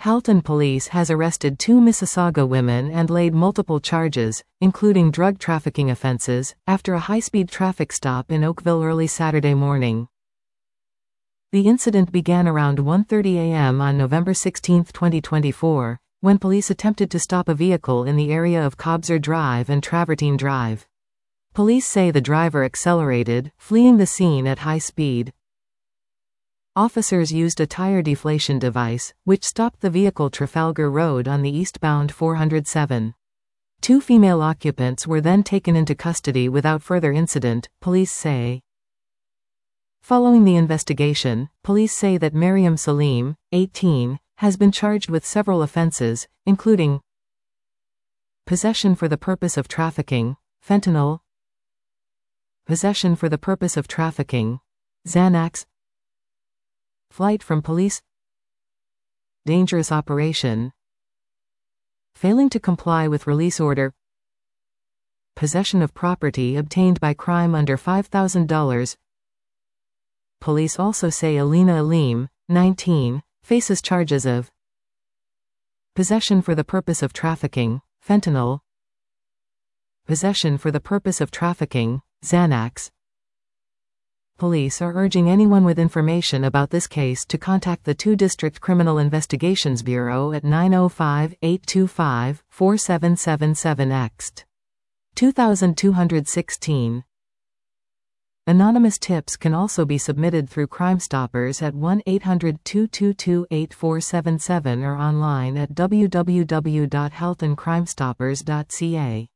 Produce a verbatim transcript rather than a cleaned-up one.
Halton Police has arrested two Mississauga women and laid multiple charges, including drug trafficking offences, after a high-speed traffic stop in Oakville early Saturday morning. The incident began around one thirty a m on November sixteenth, twenty twenty-four, when police attempted to stop a vehicle in the area of Cobzer Drive and Travertine Drive. Police say the driver accelerated, fleeing the scene at high speed. Officers used a tire deflation device, which stopped the vehicle Trafalgar Road on the eastbound four oh seven. Two female occupants were then taken into custody without further incident, police say. Following the investigation, police say that Miriam Salim, eighteen, has been charged with several offenses, including possession for the purpose of trafficking, fentanyl, possession for the purpose of trafficking, Xanax, flight from police, dangerous operation, failing to comply with release order, possession of property obtained by crime under five thousand dollars. Police also say Alina Alim, nineteen, faces charges of possession for the purpose of trafficking, fentanyl, possession for the purpose of trafficking, Xanax. Police are urging anyone with information about this case to contact the two District Criminal Investigations Bureau at nine oh five, eight two five, four seven seven seven X T. two thousand two hundred sixteen. Anonymous tips can also be submitted through Crime Stoppers at one eight hundred, two two two, eight four seven seven or online at w w w dot halton crime stoppers dot c a.